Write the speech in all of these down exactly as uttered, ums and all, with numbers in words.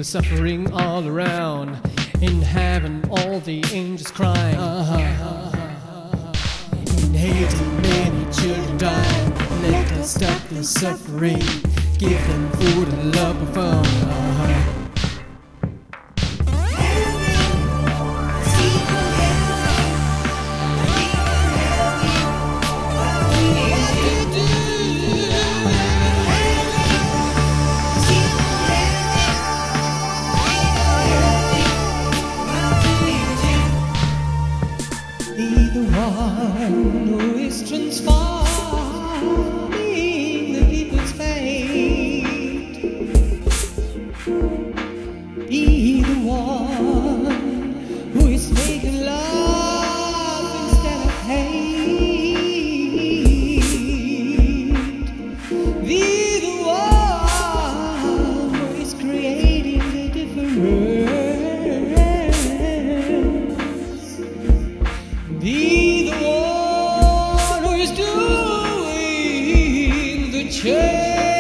people suffering all around. In heaven, all the angels crying. Uh-huh. In Haiti, many children die. Let us stop the suffering. Give them food and love and fun. Uh-huh. Be the one who is transforming the people's fate. Be the one who is making love instead of hate. Be the one who is creating the difference. Be the one who is doing the change.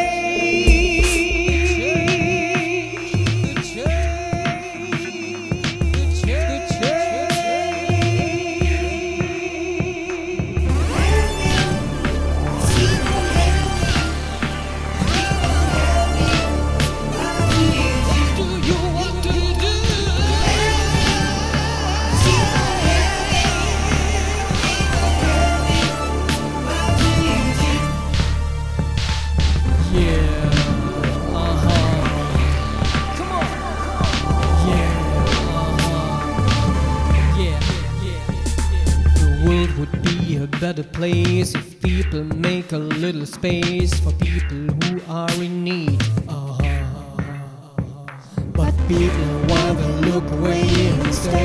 Would be a better place if people make a little space for people who are in need. Uh-huh. But people want to look away instead.